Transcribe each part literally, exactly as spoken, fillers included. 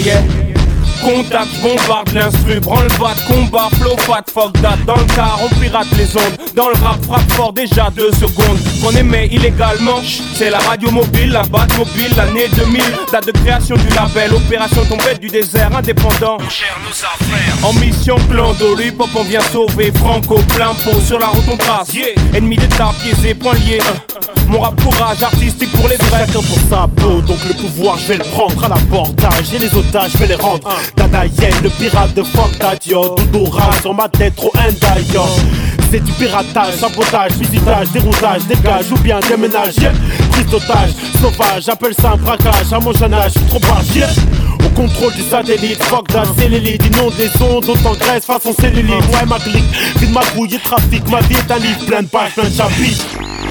yeah. Contact, bombarde l'instru, branle-bas de combat, flow, fat, fuck that. Dans le car, on pirate les ondes. Dans le rap, frappe fort déjà deux secondes. Qu'on émet illégalement, c'est la radio mobile, la batte mobile, l'année deux mille. Date de création du label, opération tombette du désert indépendant. Mon cher nos affaires. En mission clando, lui pop on vient sauver Franco, plein pot, sur la route on trace, yeah. Ennemi d'état, pieds et poings liés. Mon rap courage, artistique pour les vrais. Chacun pour sa peau, donc le pouvoir je vais le prendre à l'abordage. Et les otages je vais les rendre. Dadaïen, le pirate de fuck that yo. Doudoura sur ma tête, trop enda yo. C'est du piratage, sabotage, visitage, déroutage, dégage ou bien déménage, yeah. Prise d'otage, sauvage, appelle ça un braquage. À mon jeune âge, je suis trop barge, yeah. Au contrôle du satellite, fuck that, c'est l'élite. Inonde des ondes, autant graisse, façon cellulite. Ouais ma clique, vie de ma couille et trafic. Ma vie est un livre plein de pages, plein de chapitres.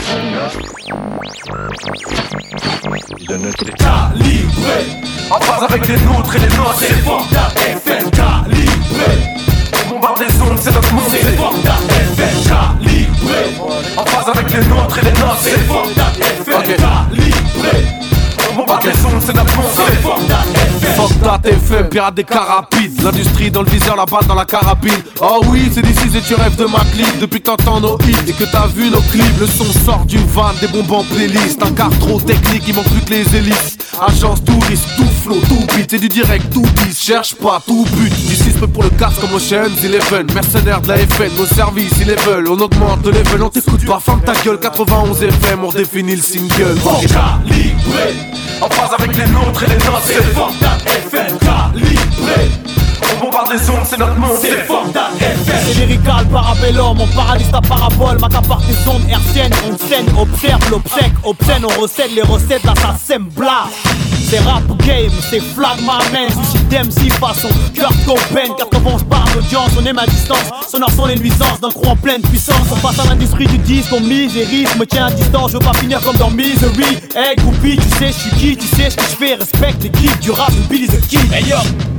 Calibré, en phase avec les nôtres et les nôtres. C'est Forda F M calibré. On bombarde les ondes, c'est notre monde. C'est Forda F M calibré, en phase avec les nôtres et les nôtres. C'est Forda F M calibré. On bombarde les ondes, c'est notre monde. C'est Forda F M. Fuck that F M, pirate des carapides. L'industrie dans le viseur, la balle dans la carabine. Oh oui, c'est d'ici et tu rêves de ma clip. Depuis que t'entends nos hits et que t'as vu nos clips. Le son sort du van, des bombes en playlist. Un car trop technique, il manque plus que les hélices. Agence, tout risque, tout flow, tout beat. C'est du direct, tout bis, cherche pas, tout but. Du six pour le casque comme Ocean's Eleven. Mercenaires de la F N, nos services, ils les veulent. On augmente le level, on t'écoute pas, ferme ta gueule. quatre-vingt-onze F M, on redéfinit le single. Calibré, en phase avec les nôtres et les nôtres. C'est Forda F M calibré. On bombarde les ondes, c'est notre monde. C'est Forda F M. C'est lyrical, parabellum, on paralyse ta parabole. M'accapare des ondes hertziennes. On scène, observe l'obsèque, obscène. On recède les recettes, là ça sème bla. C'est rap game, c'est flag ma main. Suicide d'M C façon Kurt Cobain. quatre-vingts barres d'audience, on aime à distance. Sonore sont les nuisances d'un crew en pleine puissance. On passe à l'industrie du disque, on mise et risque. Me tiens à distance, je veux pas finir comme dans Misery. Hey groupie, tu sais je suis qui, tu sais ce que je fais. Respecte l'équipe du rap, Billy the Kid. Hey yo.